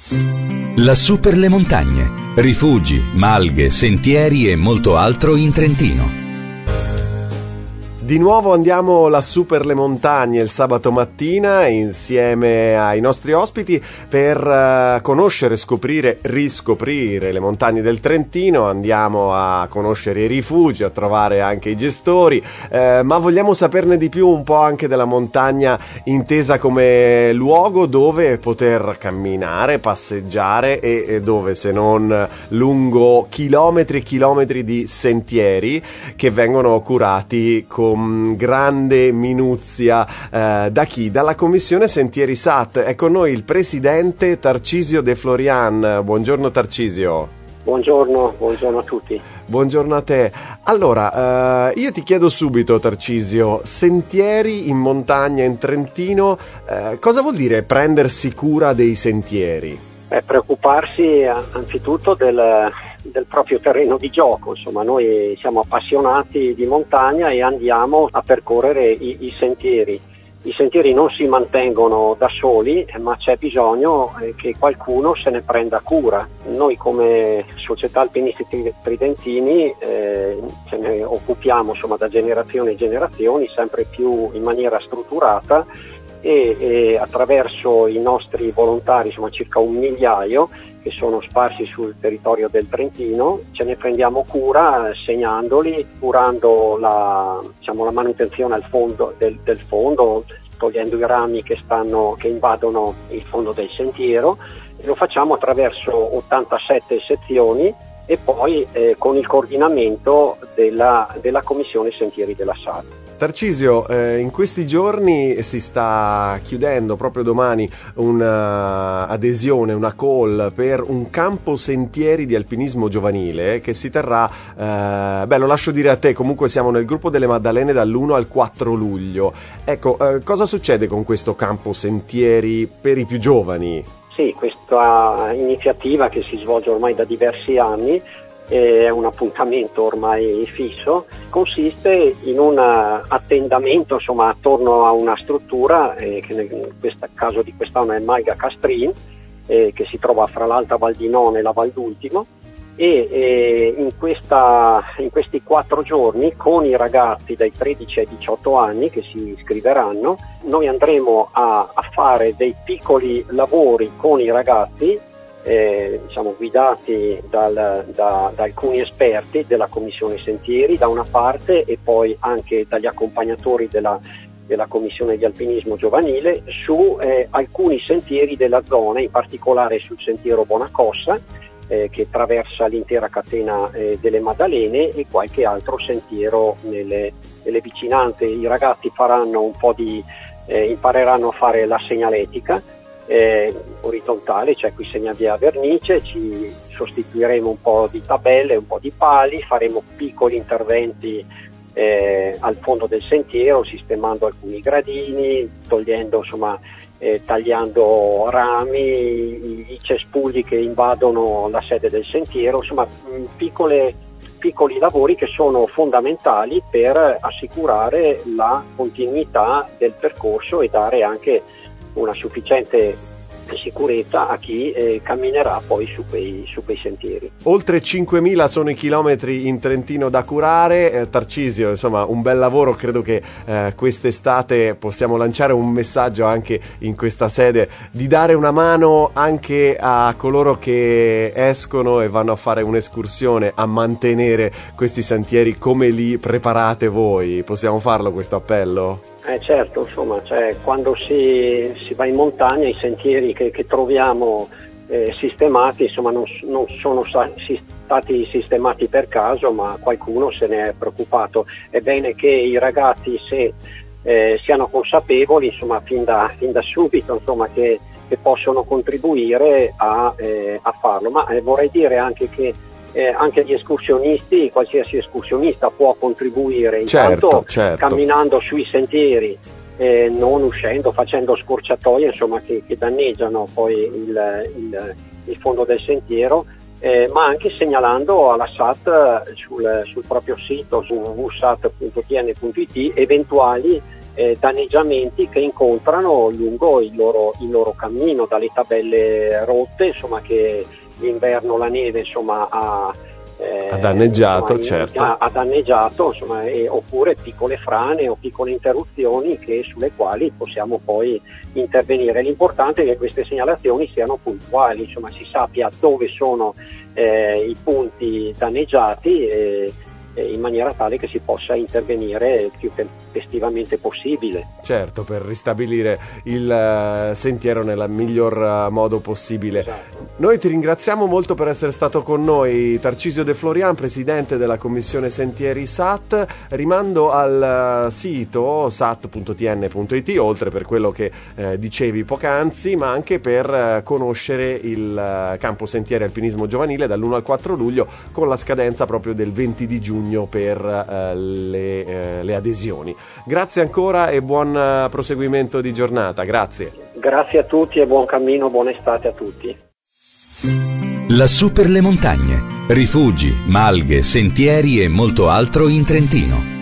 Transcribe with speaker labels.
Speaker 1: Lassù per le montagne, rifugi, malghe, sentieri e molto altro in Trentino.
Speaker 2: Di nuovo andiamo lassù per le montagne il sabato mattina insieme ai nostri ospiti per conoscere, scoprire, riscoprire le montagne del Trentino. Andiamo a conoscere i rifugi, a trovare anche i gestori, ma vogliamo saperne di più un po' anche della montagna intesa come luogo dove poter camminare, passeggiare e dove se non lungo chilometri e chilometri di sentieri che vengono curati con grande minuzia da chi? Dalla Commissione Sentieri SAT. È con noi il presidente Tarcisio De Florian. Buongiorno Tarcisio.
Speaker 3: Buongiorno a tutti.
Speaker 2: Buongiorno a te. Allora, io ti chiedo subito, Tarcisio, sentieri in montagna in Trentino, cosa vuol dire prendersi cura dei sentieri?
Speaker 3: Preoccuparsi anzitutto del proprio terreno di gioco. Insomma, noi siamo appassionati di montagna e andiamo a percorrere i sentieri. I sentieri non si mantengono da soli, ma c'è bisogno che qualcuno se ne prenda cura. Noi come Società Alpinisti Tridentini ce ne occupiamo da generazioni e generazioni, sempre più in maniera strutturata e attraverso i nostri volontari, circa 1.000 che sono sparsi sul territorio del Trentino, ce ne prendiamo cura segnandoli, curando la manutenzione al fondo del fondo, togliendo i rami che invadono il fondo del sentiero. Lo facciamo attraverso 87 sezioni e poi con il coordinamento della Commissione Sentieri della SAT.
Speaker 2: Tarcisio, in questi giorni si sta chiudendo, proprio domani, un'adesione, una call per un campo sentieri di alpinismo giovanile che si terrà, lo lascio dire a te, comunque siamo nel gruppo delle Maddalene dall'1 al 4 luglio. Ecco, cosa succede con questo campo sentieri per i più giovani?
Speaker 3: Sì, questa iniziativa che si svolge ormai da diversi anni è un appuntamento ormai fisso, consiste in un attendamento attorno a una struttura che in questo caso di quest'anno è Malga Castrin, che si trova fra l'Alta Val di Non e la Val d'Ultimo, e in questi 4 giorni con i ragazzi dai 13 ai 18 anni che si iscriveranno noi andremo a fare dei piccoli lavori con i ragazzi guidati da alcuni esperti della Commissione Sentieri da una parte e poi anche dagli accompagnatori della Commissione di Alpinismo Giovanile su alcuni sentieri della zona, in particolare sul sentiero Bonacossa che attraversa l'intera catena delle Maddalene e qualche altro sentiero nelle vicinanze. I ragazzi faranno impareranno a fare la segnaletica orizzontale, cioè qui segna via vernice, ci sostituiremo un po' di tabelle, un po' di pali, faremo piccoli interventi al fondo del sentiero, sistemando alcuni gradini, togliendo tagliando rami, i cespugli che invadono la sede del sentiero, piccoli lavori che sono fondamentali per assicurare la continuità del percorso e dare anche una sufficiente sicurezza a chi camminerà poi su quei sentieri.
Speaker 2: Oltre 5.000 sono i chilometri in Trentino da curare. Tarcisio, un bel lavoro. Credo che quest'estate possiamo lanciare un messaggio anche in questa sede di dare una mano anche a coloro che escono e vanno a fare un'escursione a mantenere questi sentieri come li preparate voi. Possiamo farlo questo appello?
Speaker 3: Certo, quando si va in montagna i sentieri che troviamo sistemati non sono stati sistemati per caso, ma qualcuno se ne è preoccupato. È bene che i ragazzi siano consapevoli fin da subito che possono contribuire a farlo, ma vorrei dire anche che anche gli escursionisti, qualsiasi escursionista può contribuire intanto
Speaker 2: certo.
Speaker 3: Camminando sui sentieri, non uscendo, facendo scorciatoie che danneggiano poi il fondo del sentiero, ma anche segnalando alla SAT sul proprio sito su www.sat.tn.it eventuali danneggiamenti che incontrano lungo il loro cammino, dalle tabelle rotte, insomma, che l'inverno, la neve, insomma, ha
Speaker 2: danneggiato,
Speaker 3: insomma,
Speaker 2: certo.
Speaker 3: Ha danneggiato, insomma, oppure piccole frane o piccole interruzioni sulle quali possiamo poi intervenire. L'importante è che queste segnalazioni siano puntuali, insomma, si sappia dove sono i punti danneggiati, in maniera tale che si possa intervenire il più tempestivamente possibile.
Speaker 2: Certo, per ristabilire il sentiero nel miglior modo possibile.
Speaker 3: Esatto.
Speaker 2: Noi ti ringraziamo molto per essere stato con noi, Tarcisio De Florian, presidente della commissione Sentieri SAT. Rimando al sito sat.tn.it, oltre per quello che dicevi poc'anzi, ma anche per conoscere il campo sentieri alpinismo giovanile dall'1 al 4 luglio, con la scadenza proprio del 20 di giugno per le adesioni. Grazie ancora e buon proseguimento di giornata. Grazie.
Speaker 3: Grazie a tutti e buon cammino, buona estate a tutti.
Speaker 1: Lassù per le montagne, rifugi, malghe, sentieri e molto altro in Trentino.